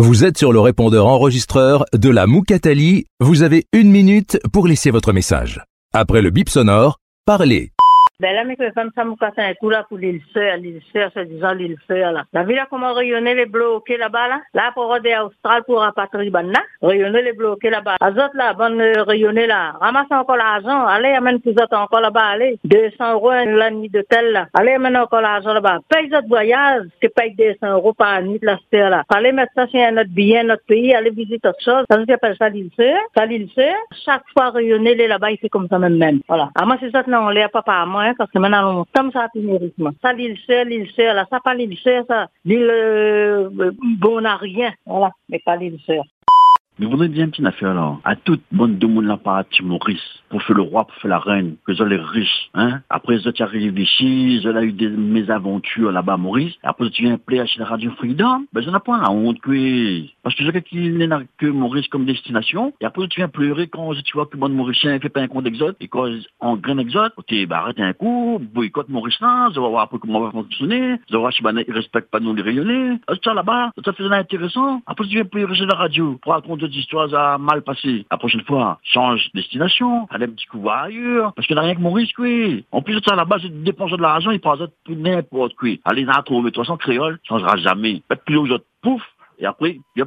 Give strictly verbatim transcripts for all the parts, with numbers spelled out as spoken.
Vous êtes sur le répondeur enregistreur de la Moukatali. Vous avez une minute pour laisser votre message. Après le bip sonore, parlez. Ben là, mais que comme ça, mon cassin est tout là pour l'île sœur, l'île sœur, c'est disant l'île sœur, là. La ville a comment rayonner les bloqués là-bas, là. Là, pour aider Austral pour rapatrier, ben, là. Rayonner les bloqués là-bas. Les autres, là, bonne rayonner là. Ramasse encore l'argent. Allez, amène plus autres encore là-bas, allez. deux cents euros la nuit d'hôtel, là. Allez, amène encore l'argent là-bas. Paye votre voyage, que paye deux cents euros par nuit, la sœur, là. Allez mettre ça sur notre billet, notre pays, allez visiter autre chose. Ça, je appelle ça l'île sœur. Ça, l'île sœur. Chaque fois rayonner les là-bas, il fait comme ça même, même. Voilà. À moi, c'est ça, non, on l'est pas par moi, parce que maintenant, on tombe ça à pénérisme. Ça, l'île sœur, l'île sœur, là, ça pas l'île sœur, ça. L'île, euh, bon, on n'a rien. Voilà. Mais pas l'île sœur. Mais vous voudrais dire une petite affaire là, à toute bonne de monde là par Maurice, pour faire le roi, pour faire la reine, que ils ont les riches, hein. Après, ils ont arrivé ici, ils ont eu des mésaventures là-bas à Maurice. Après, tu viens plaire chez la Radio Freedom, ben, j'en ai pas la honte que, parce que j'ai qui n'a que Maurice comme destination. Et après, tu viens pleurer quand tu vois que bon Mauricien fait pas un compte d'exode, et quand en grain d'exode, tu bah, arrête un coup, boycott Maurice là, je vais voir après comment on va fonctionner, je vais voir si ben, ils respectent pas nous les rayonnés. Ça là-bas, ça fait intéressant. Après, tu viens pleurer chez la radio, pour raconter des histoires à mal passé. La prochaine fois, change de destination, allez un petit coup voir ailleurs, parce qu'il n'y a rien que Maurice, quoi. En plus de ça, là-bas, c'est dépenser de l'argent, il prend ça pour n'importe quoi. Allez, n'a trouvé, toi, sans créole, changera jamais. Faites plus aux autres, pouf, et après, yop.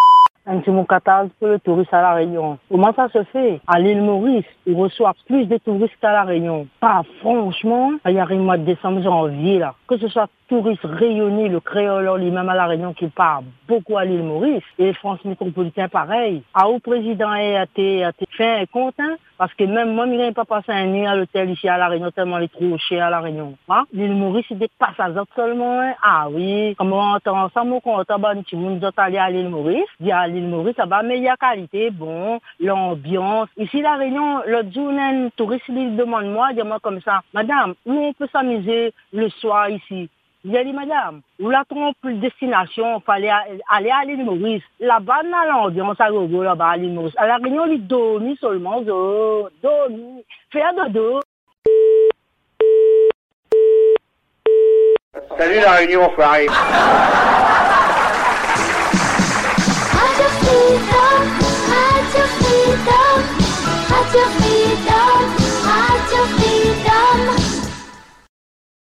Un petit mot catalogue pour le touriste à La Réunion. Comment ça se fait? À l'île Maurice, ils reçoivent plus de touristes qu'à La Réunion. Pas franchement, il y a un mois de décembre, janvier, là. Que ce soit touristes rayonnés, le créole, lui-même à La Réunion, qui part beaucoup à l'île Maurice. Et France métropolitaine, pareil. À où président a été, a été fait un compte, hein? Parce que même moi, je n'ai pas passé un nuit à l'hôtel ici à La Réunion, tellement il est trop cher à La Réunion. Hein? L'île Maurice, c'est des passages seulement, hein? Ah oui, comme on entend ensemble, on entend, bah, nous sommes allés à l'île Maurice. Il y a l'île Maurice, ça va, meilleure qualité, bon, l'ambiance. Ici, La Réunion, l'autre jour, un touriste, il demande moi, dis-moi comme ça, madame, où on peut s'amuser le soir ici? J'ai dit, madame, où la trompe de destination, il fallait aller à l'île Maurice. Là-bas, on a l'ambiance à Gogo, là-bas, à l'île Maurice. À La Réunion, il dormit seulement, do, dormi, faire dodo. Salut La Réunion, enfoiré. Radio Freedom, Radio Freedom, Radio Freedom.